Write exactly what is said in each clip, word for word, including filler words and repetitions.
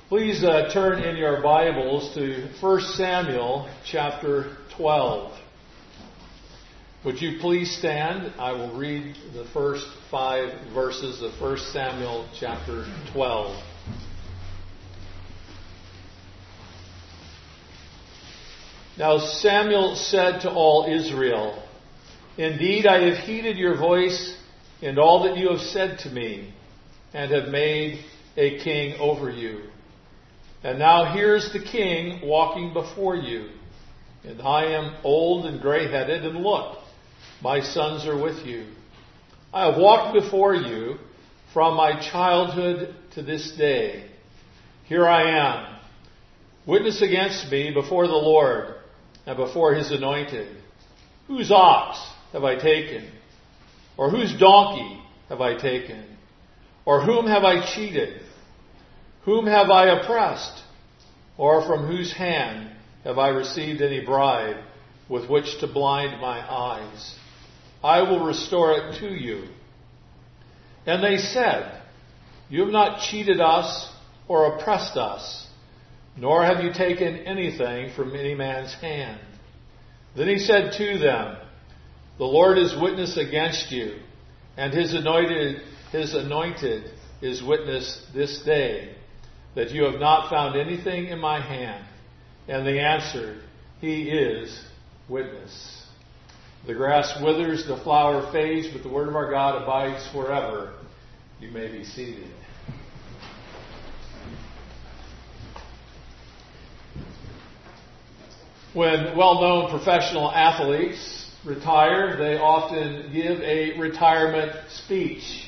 Please uh, turn in your Bibles to First Samuel chapter twelve. Would you please stand? I will read the first five verses of First Samuel chapter twelve. Now Samuel said to all Israel, "Indeed, I have heeded your voice and all that you have said to me, and have made a king over you. And now here's the king walking before you, and I am old and gray-headed, and look, my sons are with you. I have walked before you from my childhood to this day. Here I am. Witness against me before the Lord and before his anointed. Whose ox have I taken? Or whose donkey have I taken? Or whom have I cheated? Whom have I oppressed? Or from whose hand have I received any bribe with which to blind my eyes? I will restore it to you." And they said, "You have not cheated us or oppressed us, nor have you taken anything from any man's hand." Then he said to them, "The Lord is witness against you, and his anointed, his anointed is witness this day, that you have not found anything in my hand." And they answered, "He is witness." The grass withers, the flower fades, but the word of our God abides forever. You may be seated. When well-known professional athletes retire, they often give a retirement speech.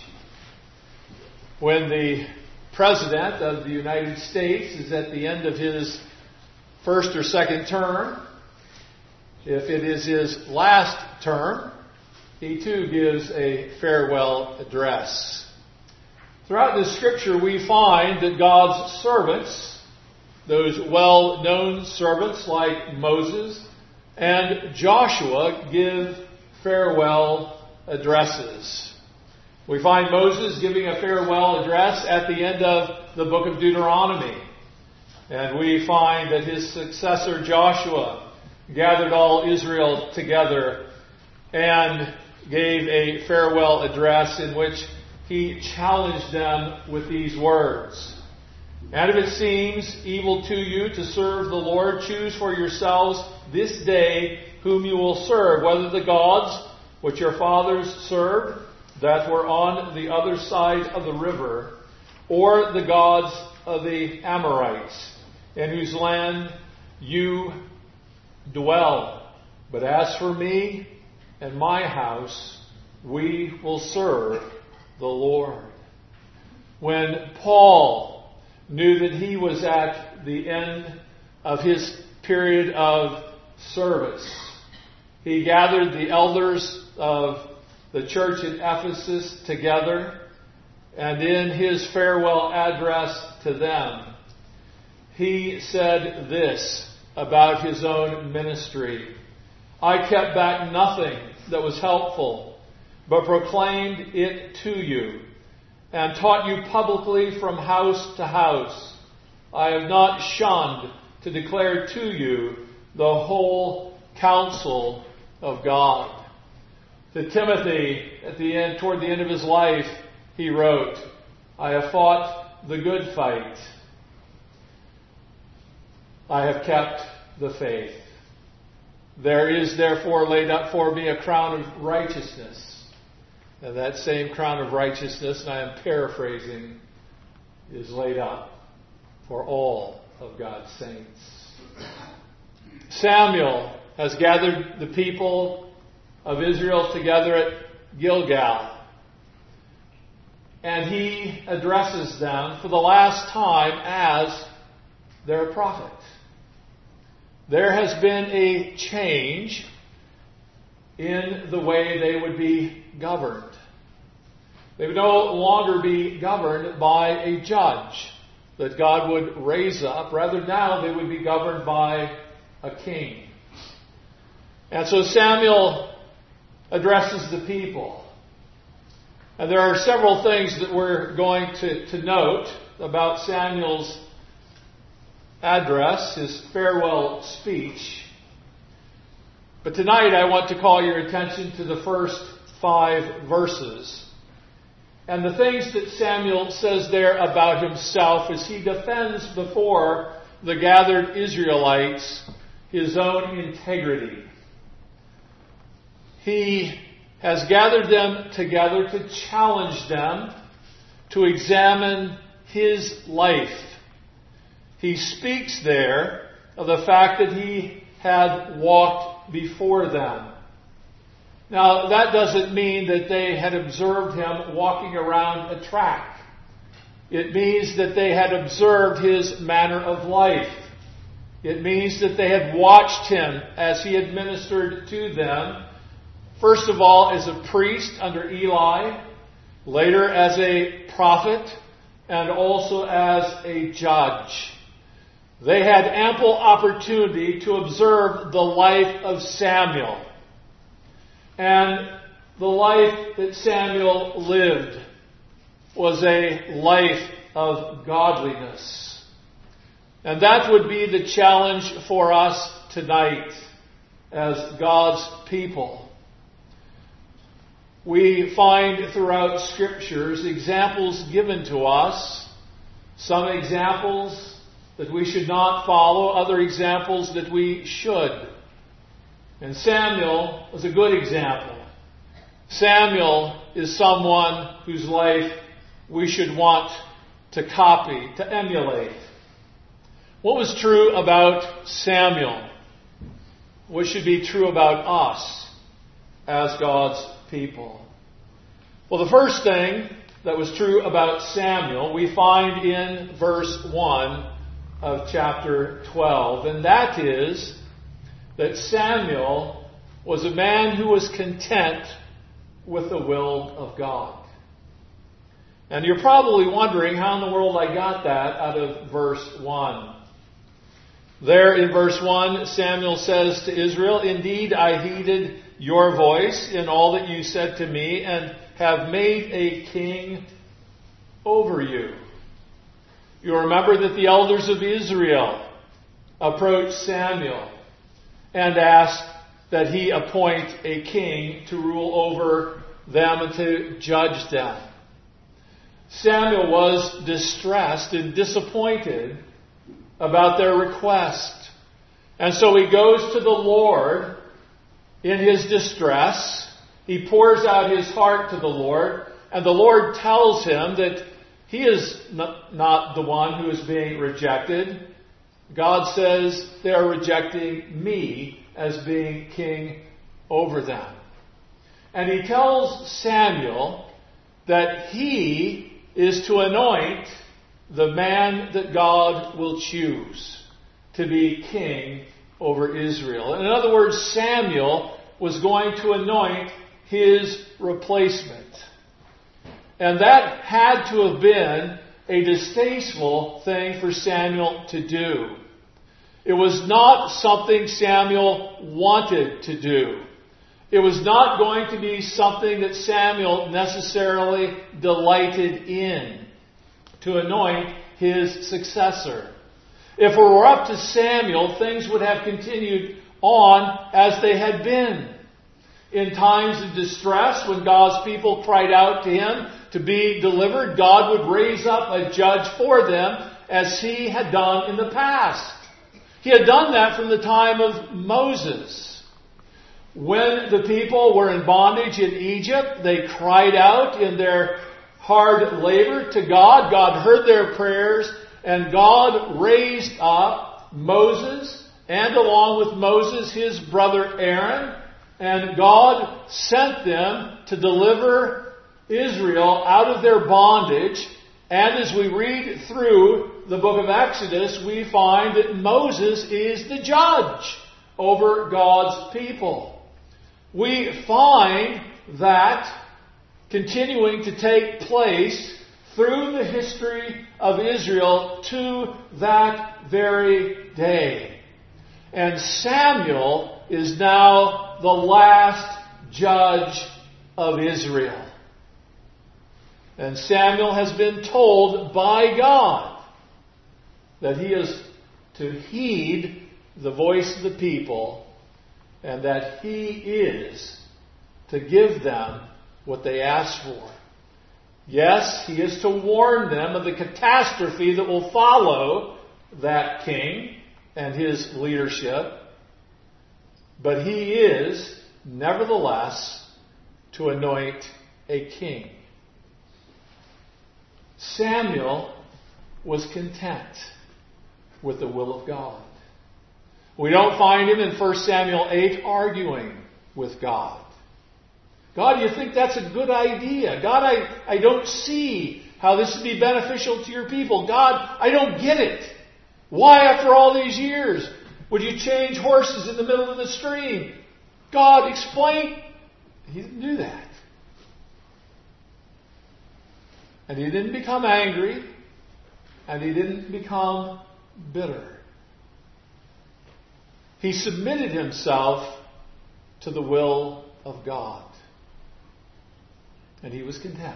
When the President of the United States is at the end of his first or second term, if it is his last term, he too gives a farewell address. Throughout the Scripture, we find that God's servants, those well-known servants like Moses and Joshua, give farewell addresses. We find Moses giving a farewell address at the end of the book of Deuteronomy. And we find that his successor Joshua gathered all Israel together and gave a farewell address in which he challenged them with these words. "And if it seems evil to you to serve the Lord, choose for yourselves this day whom you will serve, whether the gods which your fathers served, that were on the other side of the river, or the gods of the Amorites, in whose land you dwell. But as for me and my house, we will serve the Lord." When Paul knew that he was at the end of his period of service, he gathered the elders of the church in Ephesus together, and in his farewell address to them, he said this about his own ministry: "I kept back nothing that was helpful, but proclaimed it to you, and taught you publicly from house to house. I have not shunned to declare to you the whole counsel of God." To Timothy, at the end, toward the end of his life, he wrote, "I have fought the good fight. I have kept the faith. There is therefore laid up for me a crown of righteousness." And that same crown of righteousness, and I am paraphrasing, is laid up for all of God's saints. Samuel has gathered the people of Israel together at Gilgal, and he addresses them for the last time as their prophet. There has been a change in the way they would be governed. They would no longer be governed by a judge that God would raise up. Rather, now they would be governed by a king. And so Samuel addresses the people. And there are several things that we're going to, to note about Samuel's address, his farewell speech. But tonight I want to call your attention to the first five verses. And the things that Samuel says there about himself as he defends before the gathered Israelites his own integrity. He has gathered them together to challenge them to examine his life. He speaks there of the fact that he had walked before them. Now, that doesn't mean that they had observed him walking around a track. It means that they had observed his manner of life. It means that they had watched him as he administered to them, first of all as a priest under Eli, later as a prophet, and also as a judge. They had ample opportunity to observe the life of Samuel. And the life that Samuel lived was a life of godliness. And that would be the challenge for us tonight as God's people. We find throughout Scriptures examples given to us, some examples that we should not follow, other examples that we should. And Samuel was a good example. Samuel is someone whose life we should want to copy, to emulate. What was true about Samuel? What should be true about us as God's people? Well, the first thing that was true about Samuel we find in verse one of chapter twelve, and that is that Samuel was a man who was content with the will of God. And you're probably wondering how in the world I got that out of verse one. There in verse one, Samuel says to Israel, "Indeed, I heeded your voice in all that you said to me, and have made a king over you." You remember that the elders of Israel approached Samuel and asked that he appoint a king to rule over them and to judge them. Samuel was distressed and disappointed about their request. And so he goes to the Lord in his distress. He pours out his heart to the Lord, and the Lord tells him that he is not the one who is being rejected. God says they are rejecting me as being king over them. And he tells Samuel that he is to anoint the man that God will choose to be king over Israel. In other words, Samuel was going to anoint his replacement. And that had to have been a distasteful thing for Samuel to do. It was not something Samuel wanted to do. It was not going to be something that Samuel necessarily delighted in, to anoint his successor. If it were up to Samuel, things would have continued on as they had been. In times of distress, when God's people cried out to him to be delivered, God would raise up a judge for them as he had done in the past. He had done that from the time of Moses. When the people were in bondage in Egypt, they cried out in their hard labor to God. God heard their prayers, and God raised up Moses, and along with Moses, his brother Aaron, and God sent them to deliver Israel out of their bondage. And as we read through the book of Exodus, we find that Moses is the judge over God's people. We find that continuing to take place through the history of Israel to that very day. And Samuel is now the last judge of Israel. And Samuel has been told by God that he is to heed the voice of the people, and that He is to give them what they ask for. Yes, He is to warn them of the catastrophe that will follow that king and his leadership, but He is, nevertheless, to anoint a king. Samuel was content with the will of God. We don't find him in First Samuel eight arguing with God. God, do you think that's a good idea? God, I, I don't see how this would be beneficial to your people. God, I don't get it. Why, after all these years, would you change horses in the middle of the stream? God, explain. He didn't do that. And he didn't become angry, and he didn't become bitter. He submitted himself to the will of God. And he was content.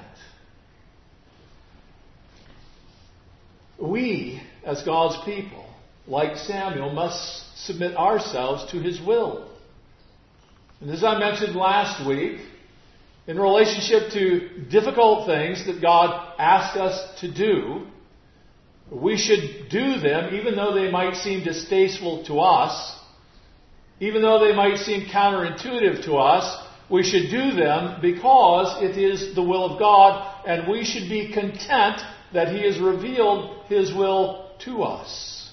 We, as God's people, like Samuel, must submit ourselves to His will. And as I mentioned last week, in relationship to difficult things that God asks us to do, we should do them even though they might seem distasteful to us, even though they might seem counterintuitive to us. We should do them because it is the will of God, and we should be content that He has revealed His will to us.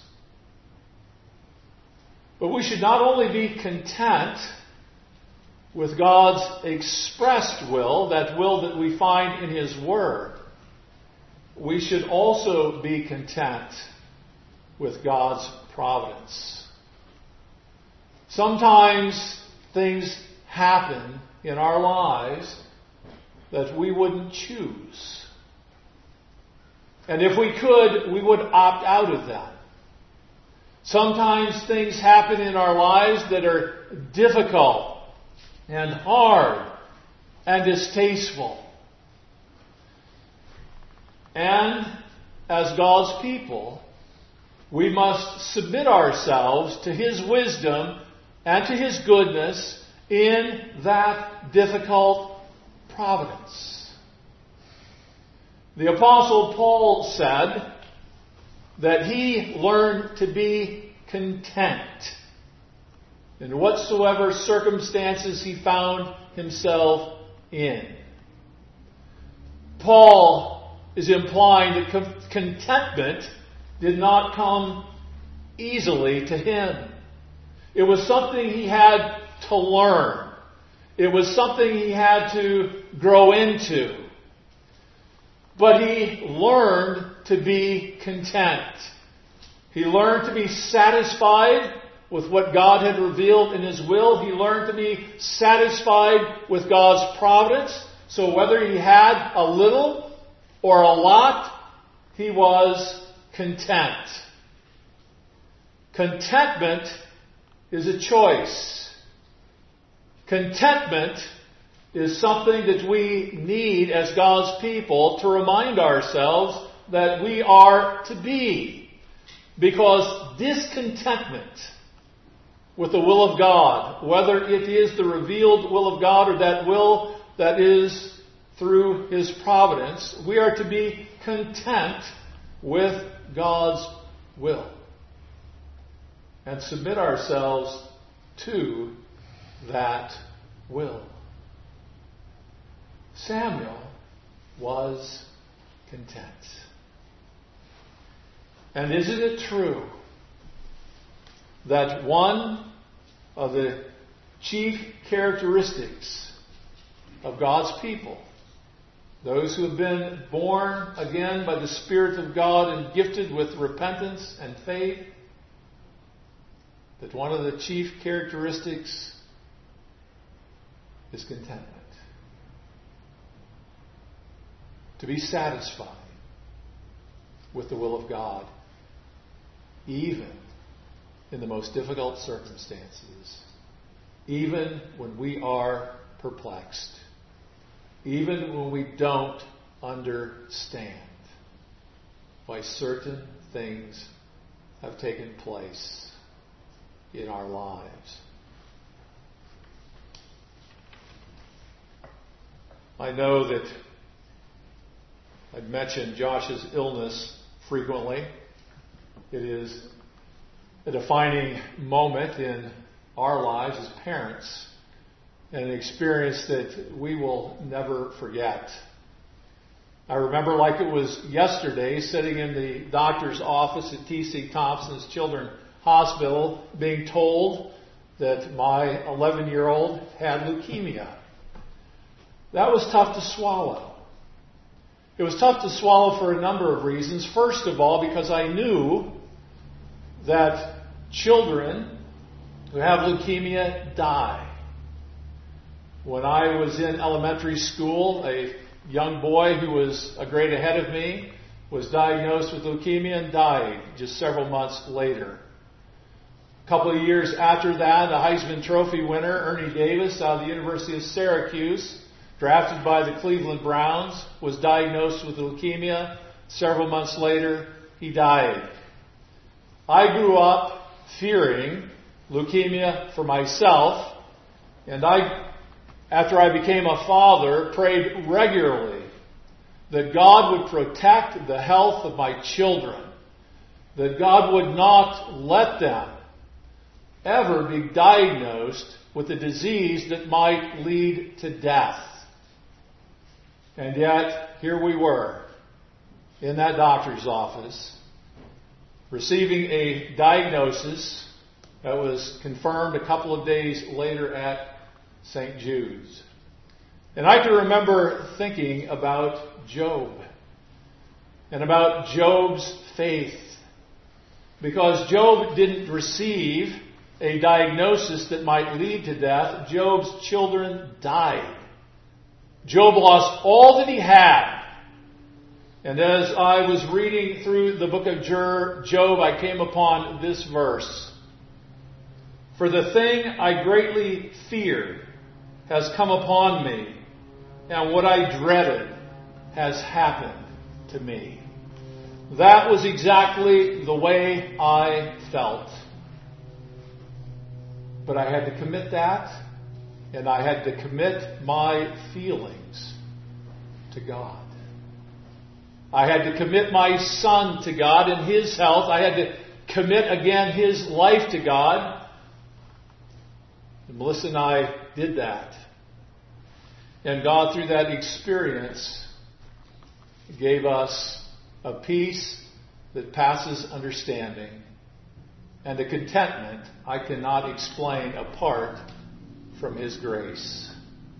But we should not only be content with God's expressed will, that will that we find in His Word, we should also be content with God's providence. Sometimes things happen in our lives that we wouldn't choose. And if we could, we would opt out of them. Sometimes things happen in our lives that are difficult and hard and distasteful. And as God's people, we must submit ourselves to His wisdom and to His goodness in that difficult providence. The Apostle Paul said that he learned to be content in whatsoever circumstances he found himself in. Paul is implying that contentment did not come easily to him. It was something he had to learn. It was something he had to grow into. But he learned to be content. He learned to be satisfied with what God had revealed in His will. He learned to be satisfied with God's providence. So whether he had a little or a lot, he was content. Contentment is a choice. Contentment is something that we need as God's people to remind ourselves that we are to be. Because discontentment with the will of God, whether it is the revealed will of God or that will that is through His providence, we are to be content with God's will and submit ourselves to that will. Samuel was content. And isn't it true that one of the chief characteristics of God's people, those who have been born again by the Spirit of God and gifted with repentance and faith, that one of the chief characteristics is contentment. To be satisfied with the will of God, even in the most difficult circumstances, even when we are perplexed, even when we don't understand why certain things have taken place in our lives. I know that I've mentioned Josh's illness frequently. It is a defining moment in our lives as parents, and an experience that we will never forget. I remember like it was yesterday, sitting in the doctor's office at T C Thompson's Children's Hospital, being told that my eleven-year-old had leukemia. That was tough to swallow. It was tough to swallow for a number of reasons. First of all, because I knew that children who have leukemia die. When I was in elementary school, a young boy who was a grade ahead of me was diagnosed with leukemia and died just several months later. A couple of years after that, the Heisman Trophy winner, Ernie Davis, out of the University of Syracuse, drafted by the Cleveland Browns, was diagnosed with leukemia. Several months later, he died. I grew up fearing leukemia for myself, and I, after I became a father, prayed regularly that God would protect the health of my children, that God would not let them ever be diagnosed with a disease that might lead to death. And yet, here we were, in that doctor's office, receiving a diagnosis that was confirmed a couple of days later at Saint Jude's. And I can remember thinking about Job and about Job's faith, because Job didn't receive a diagnosis that might lead to death. Job's children died. Job lost all that he had. And as I was reading through the book of Job, I came upon this verse. For the thing I greatly feared has come upon me, and what I dreaded has happened to me. That was exactly the way I felt. But I had to commit that, and I had to commit my feelings to God. I had to commit my son to God and his health. I had to commit again his life to God. And Melissa and I did that. And God, through that experience, gave us a peace that passes understanding and a contentment I cannot explain apart from His grace.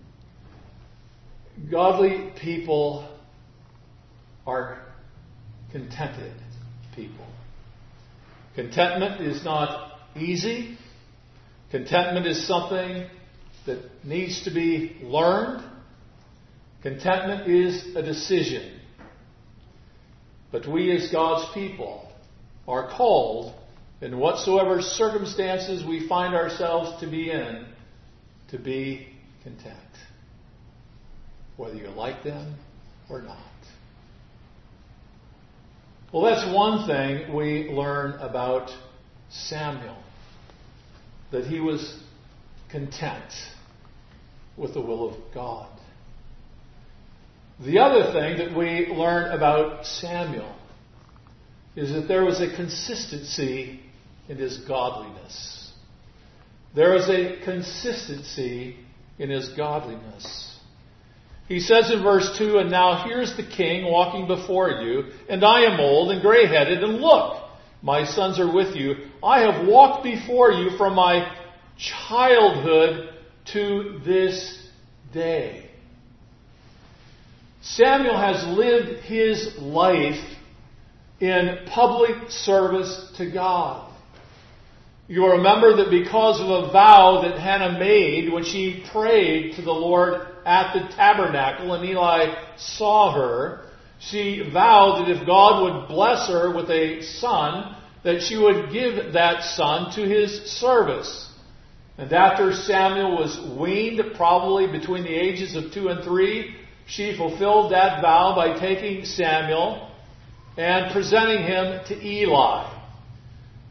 Godly people are contented people. Contentment is not easy. Contentment is something that needs to be learned. Contentment is a decision. But we as God's people are called, in whatsoever circumstances we find ourselves to be in, to be content, whether you like them or not. Well, that's one thing we learn about Samuel, that he was content with the will of God. The other thing that we learn about Samuel is that there was a consistency in his godliness. There is a consistency in his godliness. He says in verse two, "And now here's the king walking before you, and I am old and gray-headed, and look, my sons are with you. I have walked before you from my childhood to this day." Samuel has lived his life in public service to God. You'll remember that because of a vow that Hannah made when she prayed to the Lord at the tabernacle and Eli saw her, she vowed that if God would bless her with a son, that she would give that son to his service. And after Samuel was weaned, probably between the ages of two and three, she fulfilled that vow by taking Samuel and presenting him to Eli.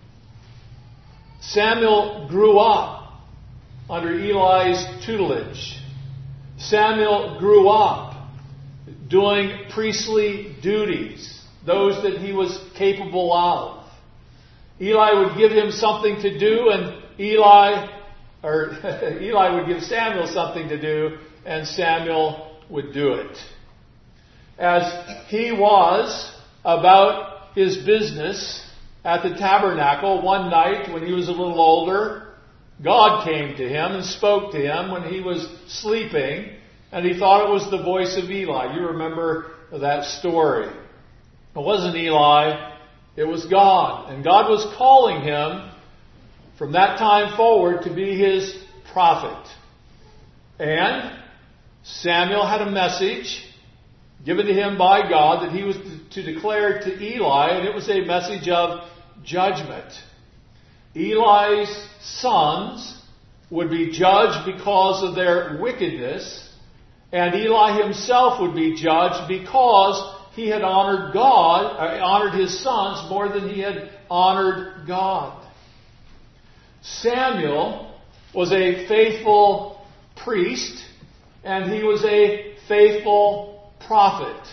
Samuel grew up under Eli's tutelage. Samuel grew up doing priestly duties, those that he was capable of. Eli would give him something to do, and Eli, or Eli would give Samuel something to do, and Samuel would do it. As he was about his business at the tabernacle one night when he was a little older, God came to him and spoke to him when he was sleeping, and he thought it was the voice of Eli. You remember that story. It wasn't Eli, it was God. And God was calling him from that time forward to be his prophet. And Samuel had a message given to him by God that he was to declare to Eli, and it was a message of judgment. Eli's sons would be judged because of their wickedness, and Eli himself would be judged because he had honored God, uh, honored his sons more than he had honored God. Samuel was a faithful priest, and he was a faithful prophet.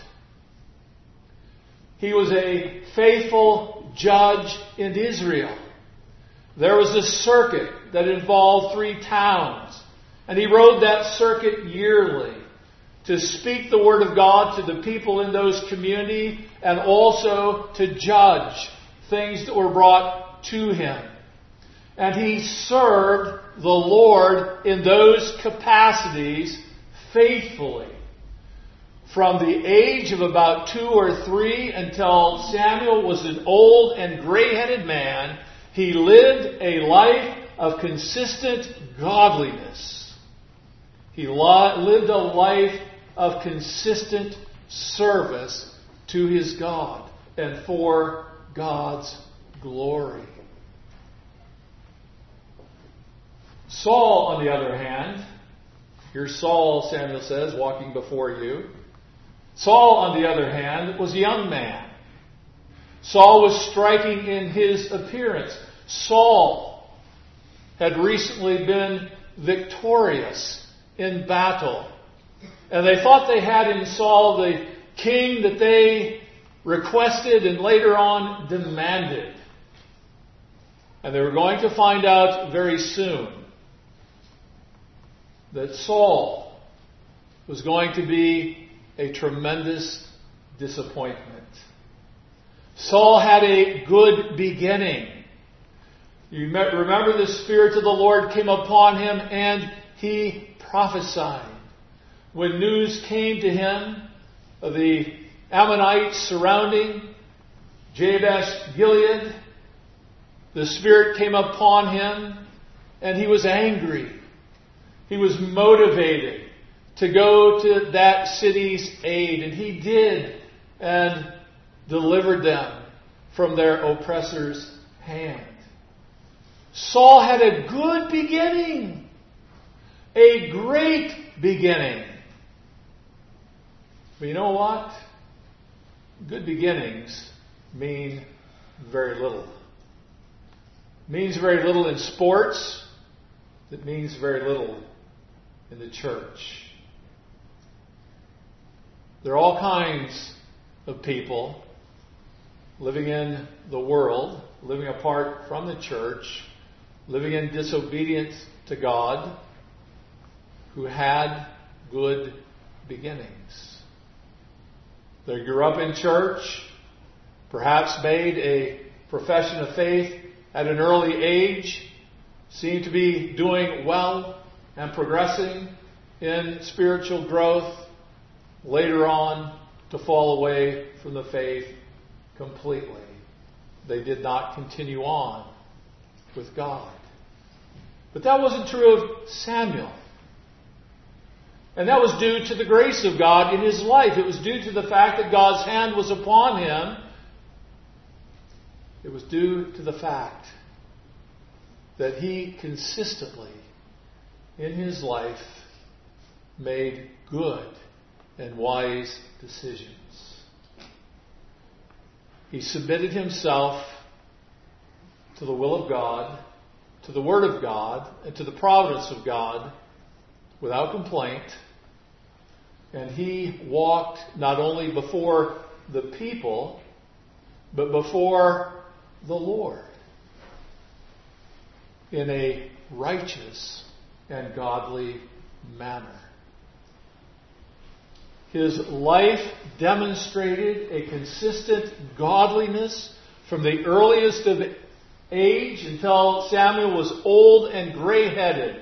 He was a faithful judge in Israel. There was a circuit that involved three towns, and he rode that circuit yearly to speak the word of God to the people in those communities and also to judge things that were brought to him. And he served the Lord in those capacities faithfully. From the age of about two or three until Samuel was an old and gray-headed man, he lived a life of consistent godliness. He lived a life of consistent service to his God and for God's glory. Saul, on the other hand, here's Saul, Samuel says, walking before you. Saul, on the other hand, was a young man. Saul was striking in his appearance. Saul had recently been victorious in battle. And they thought they had in Saul the king that they requested and later on demanded. And they were going to find out very soon that Saul was going to be a tremendous disappointment. Saul had a good beginning. You remember the Spirit of the Lord came upon him and he prophesied. When news came to him of the Ammonites surrounding Jabesh Gilead, the Spirit came upon him and he was angry. He was motivated to go to that city's aid, and he did and delivered them from their oppressor's hand. Saul had a good beginning, a great beginning. But you know what? Good beginnings mean very little. It means very little in sports. It means very little in the church. There are all kinds of people living in the world, living apart from the church, living in disobedience to God, who had good beginnings. They grew up in church, perhaps made a profession of faith at an early age, seemed to be doing well and progressing in spiritual growth, later on to fall away from the faith completely. They did not continue on with God. But that wasn't true of Samuel. And that was due to the grace of God in his life. It was due to the fact that God's hand was upon him. It was due to the fact that he consistently in his life made good and wise decisions. He submitted himself to the will of God to the Word of God and to the providence of God without complaint. And he walked not only before the people, but before the Lord in a righteous and godly manner. His life demonstrated a consistent godliness from the earliest of age until Samuel was old and gray-headed.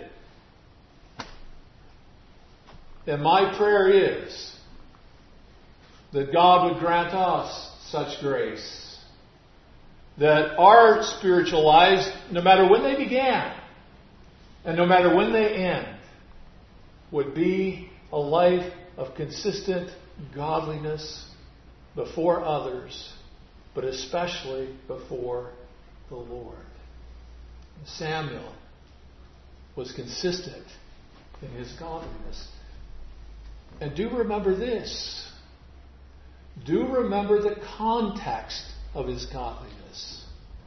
And my prayer is that God would grant us such grace, that our spiritual lives, no matter when they began and no matter when they end, would be a life of consistent godliness before others, but especially before the Lord. Samuel was consistent in his godliness. And do remember this. Do remember the context of his godliness.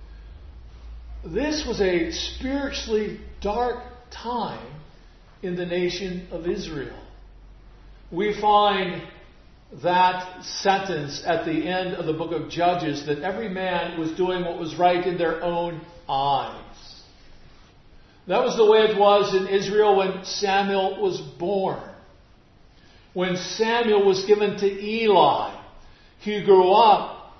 This was a spiritually dark time in the nation of Israel. We find that sentence at the end of the book of Judges, that every man was doing what was right in their own eyes. That was the way it was in Israel when Samuel was born. When Samuel was given to Eli, he grew up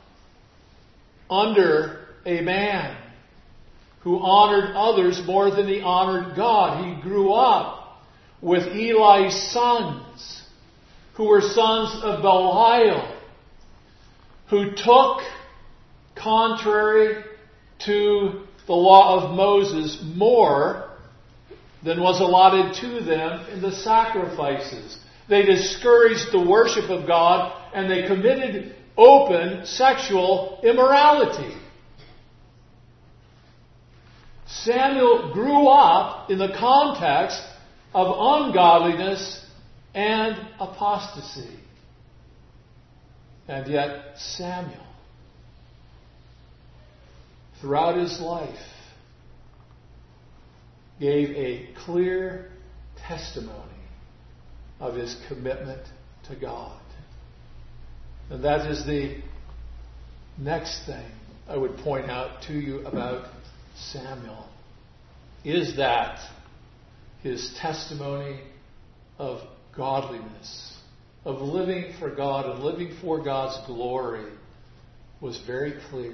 under a man who honored others more than he honored God. He grew up with Eli's sons, who were sons of Belial, who took, contrary to the law of Moses, more than was allotted to them in the sacrifices. They discouraged the worship of God, and they committed open sexual immorality. Samuel grew up in the context of ungodliness and apostasy. And yet Samuel, throughout his life, gave a clear testimony of his commitment to God. And that is the next thing I would point out to you about Samuel, is that his testimony of godliness, of living for God and living for God's glory, was very clear.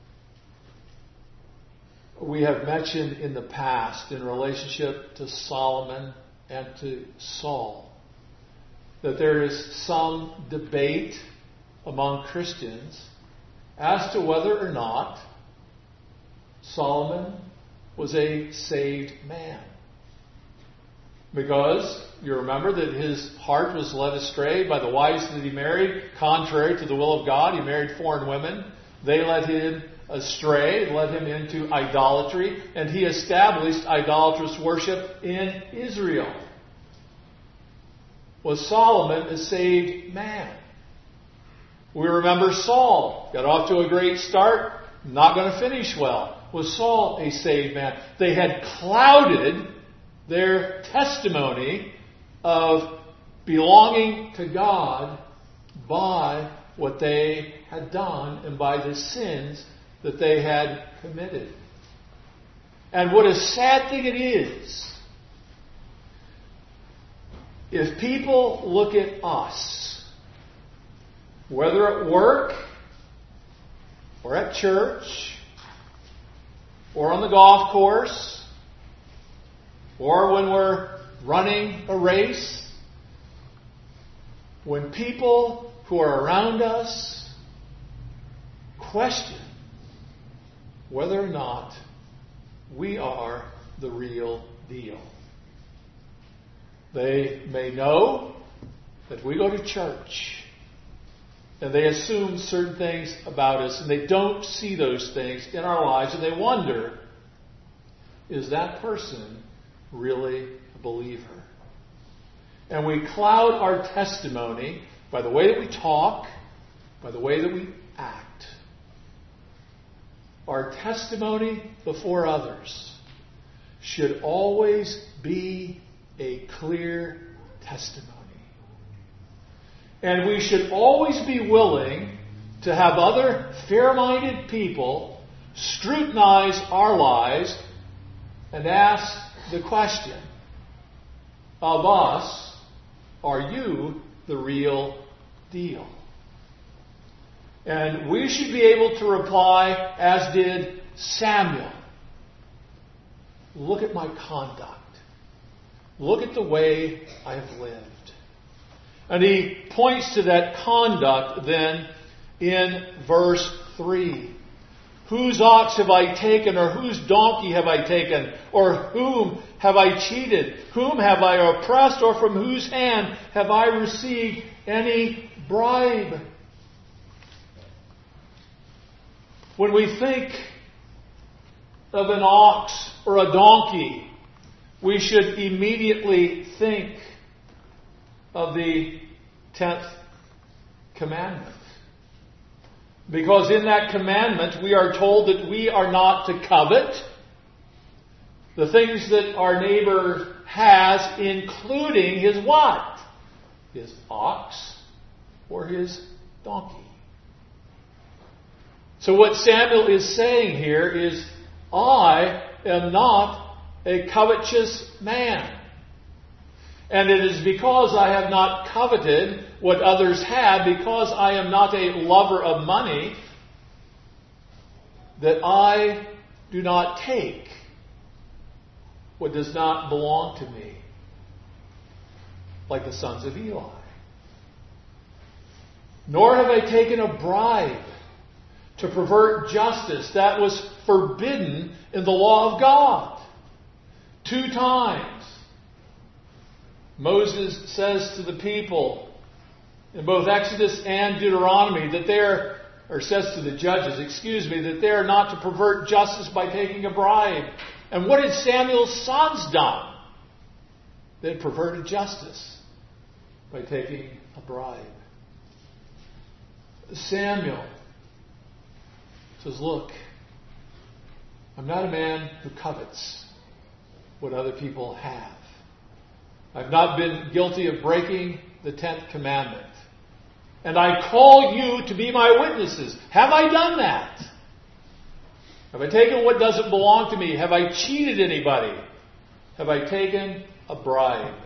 We have mentioned in the past, in relationship to Solomon and to Saul, that there is some debate among Christians as to whether or not Solomon was a saved man. Because you remember that his heart was led astray by the wives that he married, contrary to the will of God. He married foreign women. They led him astray, led him into idolatry, and he established idolatrous worship in Israel. Was Solomon a saved man? We remember Saul got off to a great start, not going to finish well. Was Saul a saved man? They had clouded their testimony of belonging to God by what they had done and by the sins that they had committed. And what a sad thing it is if people look at us, whether at work or at church or on the golf course or when we're running a race, when people who are around us question whether or not we are the real deal. They may know that we go to church, and they assume certain things about us, and they don't see those things in our lives, and they wonder, is that person really a believer? And we cloud our testimony by the way that we talk, by the way that we act. Our testimony before others should always be a clear testimony. And we should always be willing to have other fair-minded people scrutinize our lives and ask the question of us, are you the real deal? And we should be able to reply, as did Samuel, look at my conduct. Look at the way I have lived. And he points to that conduct then in verse three. Whose ox have I taken, or whose donkey have I taken? Or whom have I cheated? Whom have I oppressed? Or from whose hand have I received any bribe? When we think of an ox or a donkey, we should immediately think of the tenth commandment. Because in that commandment we are told that we are not to covet the things that our neighbor has, including his what? His ox or his donkey. So what Samuel is saying here is, I am not a covetous man. And it is because I have not coveted what others have, because I am not a lover of money, that I do not take what does not belong to me, like the sons of Eli. Nor have I taken a bribe to pervert justice. That was forbidden in the law of God. Two times Moses says to the people in both Exodus and Deuteronomy that they're, or says to the judges, excuse me, that they are not to pervert justice by taking a bribe. And what had Samuel's sons done? They had perverted justice by taking a bribe. Samuel says, look, I'm not a man who covets what other people have. I've not been guilty of breaking the tenth commandment. And I call you to be my witnesses. Have I done that? Have I taken what doesn't belong to me? Have I cheated anybody? Have I taken a bribe?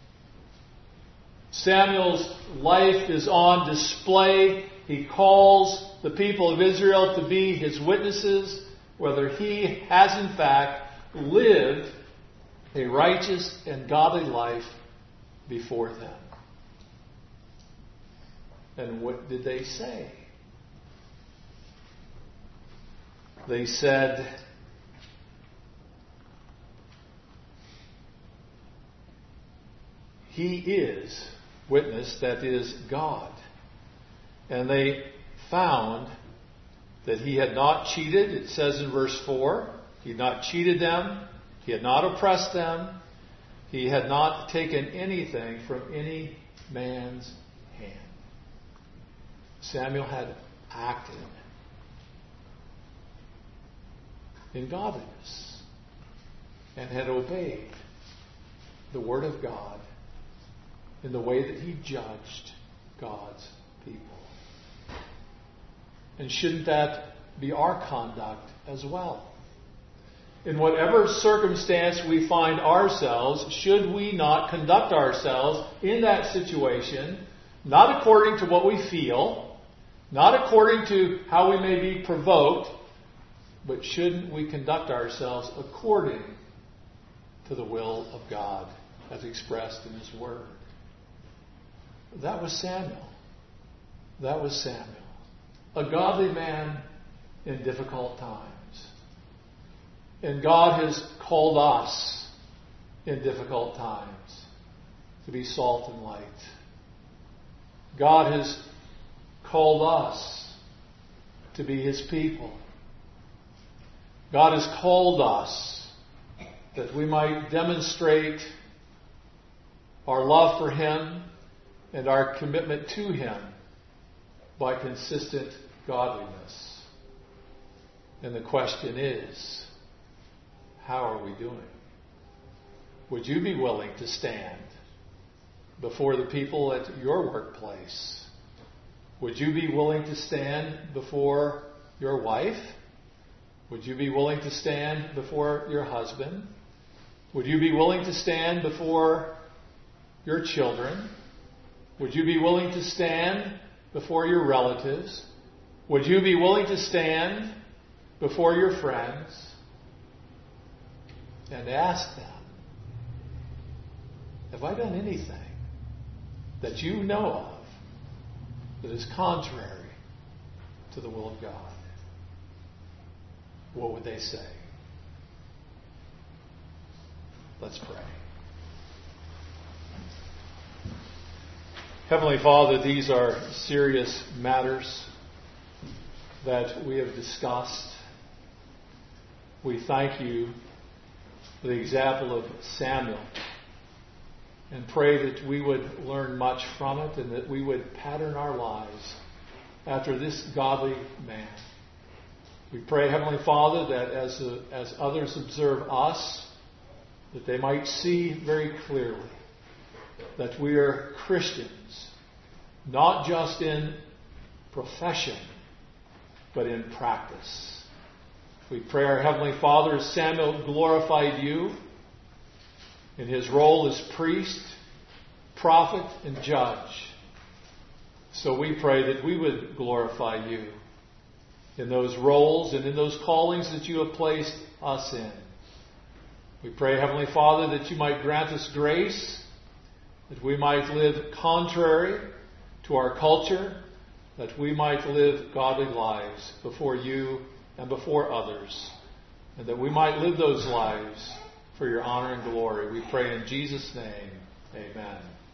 Samuel's life is on display. He calls the people of Israel to be his witnesses, whether he has in fact lived a righteous and godly life before them. And what did they say? They said, He is witness, that is God. And they found that he had not cheated. It says in verse four, he had not cheated them. He had not oppressed them. He had not taken anything from any man's hand. Samuel had acted in godliness and had obeyed the Word of God in the way that he judged God's people. And shouldn't that be our conduct as well? In whatever circumstance we find ourselves, should we not conduct ourselves in that situation, not according to what we feel, not according to how we may be provoked, but shouldn't we conduct ourselves according to the will of God as expressed in His Word? That was Samuel. That was Samuel. A godly man in difficult times. And God has called us in difficult times to be salt and light. God has called us to be His people. God has called us that we might demonstrate our love for Him and our commitment to Him by consistent godliness. And the question is, how are we doing? would you be willing to stand before the people at your workplace? Would you be willing to stand before your wife? Would you be willing to stand before your husband? Would you be willing to stand before your children? Would you be willing to stand before your relatives? Would you be willing to stand before your friends and ask them, have I done anything that you know of that is contrary to the will of God? What would they say? Let's pray. Heavenly Father, these are serious matters that we have discussed. We thank you for the example of Samuel and pray that we would learn much from it and that we would pattern our lives after this godly man. We pray, Heavenly Father, that as, uh, as others observe us, that they might see very clearly that we are Christians, not just in profession, but in practice. We pray, our Heavenly Father, as Samuel glorified you in his role as priest, prophet, and judge. So we pray that we would glorify you in those roles and in those callings that you have placed us in. We pray, Heavenly Father, that you might grant us grace, that we might live contrary to our culture, that we might live godly lives before you and before others, and that we might live those lives for your honor and glory. We pray in Jesus' name. Amen.